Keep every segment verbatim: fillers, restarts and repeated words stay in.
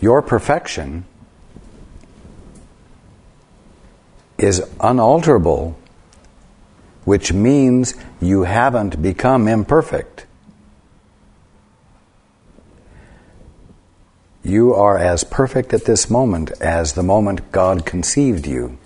Your perfection is unalterable, which means you haven't become imperfect. You are as perfect at this moment as the moment God conceived you.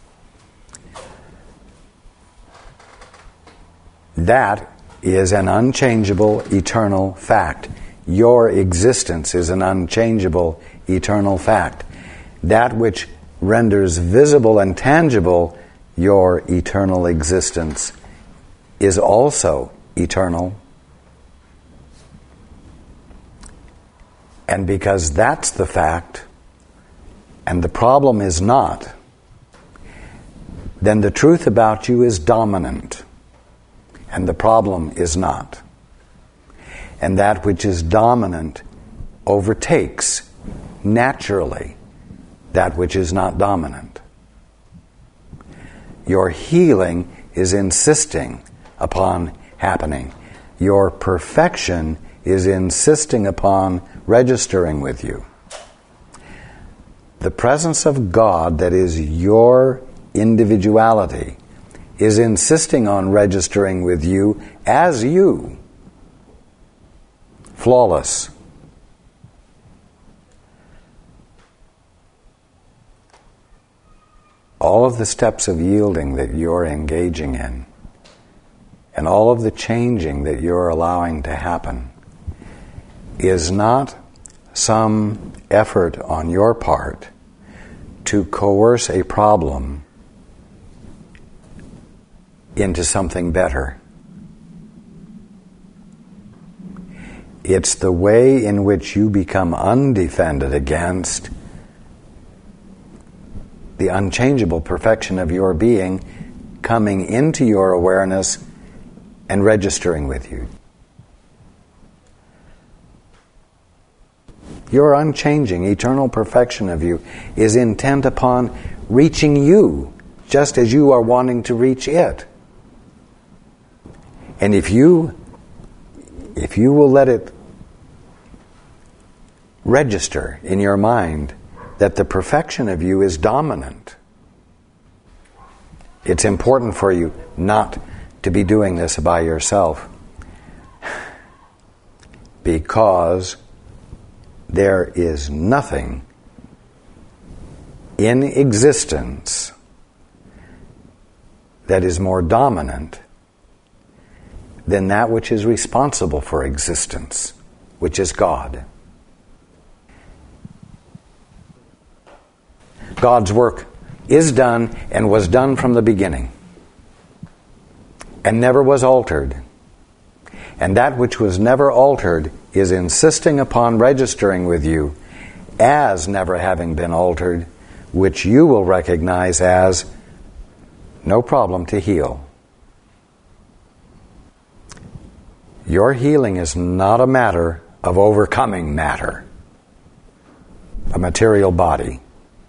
That is an unchangeable, eternal fact. Your existence is an unchangeable, eternal fact. That which renders visible and tangible your eternal existence is also eternal. And because that's the fact, and the problem is not, then the truth about you is dominant, and the problem is not. And that which is dominant overtakes naturally that which is not dominant. Your healing is insisting upon happening. Your perfection is insisting upon registering with you. The presence of God, that is your individuality, is insisting on registering with you as you, flawless. All of the steps of yielding that you're engaging in, and all of the changing that you're allowing to happen, is not some effort on your part to coerce a problem into something better. It's the way in which you become undefended against the unchangeable perfection of your being coming into your awareness and registering with you. Your unchanging, eternal perfection of you is intent upon reaching you, just as you are wanting to reach it. And if you, if you will let it register in your mind that the perfection of you is dominant, it's important for you not to be doing this by yourself, because there is nothing in existence that is more dominant than that which is responsible for existence, which is God. God's work is done and was done from the beginning and never was altered. And that which was never altered is insisting upon registering with you as never having been altered, which you will recognize as no problem to heal. Your healing is not a matter of overcoming matter, a material body.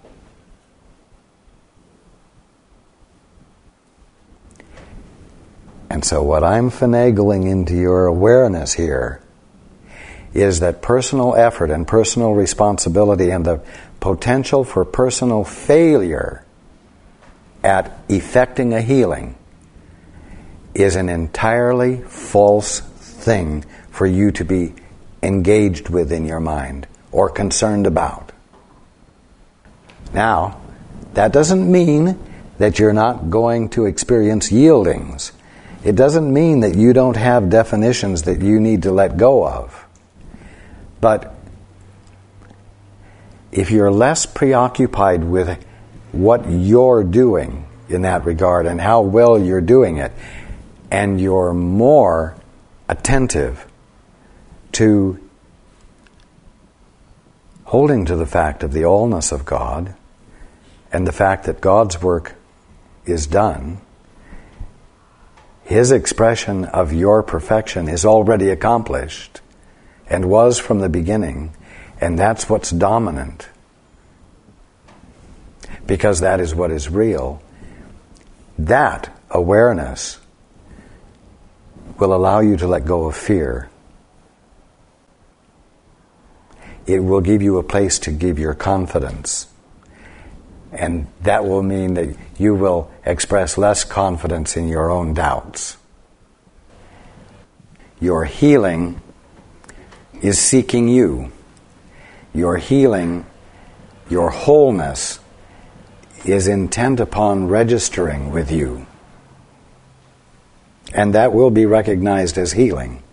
And so what I'm finagling into your awareness here is that personal effort and personal responsibility and the potential for personal failure at effecting a healing is an entirely false thing for you to be engaged with in your mind or concerned about. Now, that doesn't mean that you're not going to experience yieldings. It doesn't mean that you don't have definitions that you need to let go of. But if you're less preoccupied with what you're doing in that regard and how well you're doing it, and you're more attentive to holding to the fact of the allness of God and the fact that God's work is done, His expression of your perfection is already accomplished and was from the beginning, and that's what's dominant, because that is what is real. That awareness will allow you to let go of fear. it will give you a place to give your confidence. And that will mean that you will express less confidence in your own doubts. Your healing is seeking you. Your healing, your wholeness, is intent upon registering with you. And that will be recognized as healing.